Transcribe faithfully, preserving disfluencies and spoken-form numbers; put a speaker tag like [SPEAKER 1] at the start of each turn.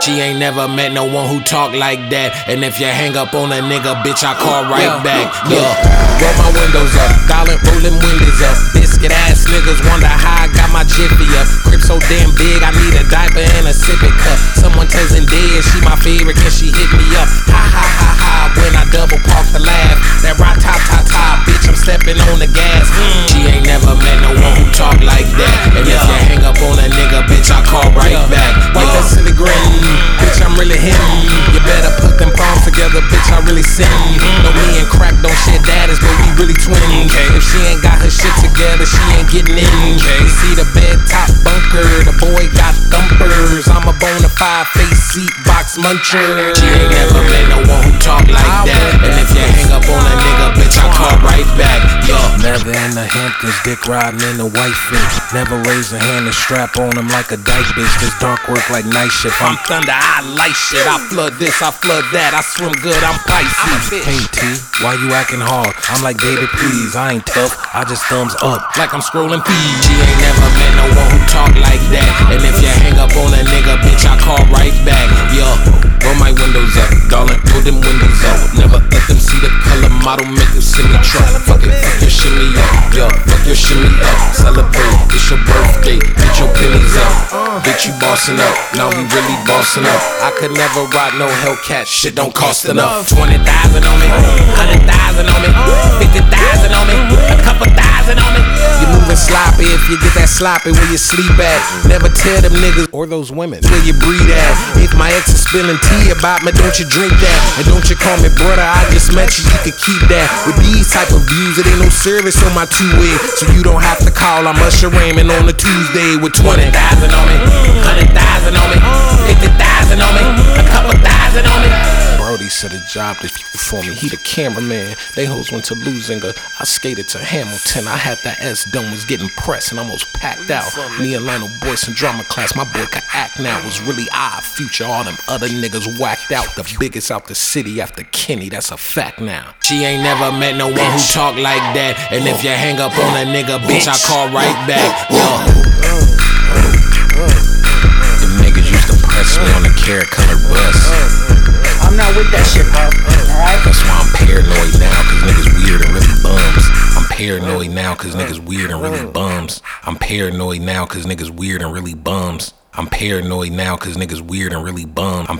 [SPEAKER 1] She ain't never met no one who talk like that. And if you hang up on a nigga, bitch, I call right yeah. back. Yeah, roll my windows up, dollar rolling windows up. Biscuit ass niggas wonder how I got my jiffy up. Grip so damn big, I need a diaper and a sippy cup. Someone tells Zendaya she my favorite, can she hit me up? Ha ha ha ha, when I double park the laugh. That right ta ta ta, bitch, I'm stepping on the gas. Mm. She ain't never met no one who talk like that. And if you hang up on a nigga, bitch, I call right back. Like that silly grin. Bitch, I'm really him. You better put them palms together, bitch, I really sin. No, me and crack don't share daddies, but we really twins. If she ain't got her shit together, she ain't getting in. You see the bed top bunker, the boy got thumpers. I'm a bona fide face seat box muncher. She ain't never met no one who talk like that. And if you hang up on a nigga, bitch, I call right back. Yo.
[SPEAKER 2] Never in the Hamptons, dick riding in the white fit. Never raise a hand and strap on him like a dyke bitch. This dark work like night shift.
[SPEAKER 1] I'm thunder, I light shit. I flood this, I flood that. I swim good, I'm Pisces.
[SPEAKER 2] Hey T, why you acting hard? I'm like, baby, please. I ain't tough, I just thumbs up
[SPEAKER 1] like I'm scrolling feed. She ain't never met no one who talk like that. And if you hang up on a nigga, bitch, I call right back. Yo, roll my windows up, darling, roll them windows up. Never let them see the color model, make them see me truck. Fuck it, fuck your shimmy up, yo, fuck your shimmy up. Celebrate, it's your birthday, get your pennies up. Bitch, you bossing up, now we really bossing up. I could never ride no Hellcat, shit don't cost enough. Twenty thousand on me, hundred thousand on me, fifty thousand on me, a couple thousand on me. You moving sloppy if you get that sloppy where you sleep at. Never tell them niggas or those women where you breathe at. If my ex is spilling tea about me, don't you drink that. And don't you call me brother, I just met you, you can keep that. With these type of views, it ain't no service on my two-way, so you don't have to call. I'm Usher Raymond on a Tuesday with twenty thousand on me, hundred thousand on me, fifty thousand on me, a couple thousand on me.
[SPEAKER 2] Brody said a job this for me, he the cameraman. They hoes went to Luzinga, I skated to Hamilton. I had that S dome, was getting pressed and almost packed out. Me and Lionel Boyce in drama class, my boy could act now. It was really odd future, all them other niggas whacked out. The biggest out the city after Kenny, that's a fact now.
[SPEAKER 1] She ain't never met no one who talk like that. And if you hang up on a nigga, bitch, I call right back. Yo.
[SPEAKER 2] Them niggas used to press me on the carrot colored bus.
[SPEAKER 3] I'm not with that shit, bro. Alright?
[SPEAKER 2] That's why I'm paranoid now, cause niggas weird and really bums. I'm paranoid now, cause niggas weird and really bums. I'm paranoid now, cause niggas weird and really bums. I'm paranoid now, cause niggas weird and really bums. I'm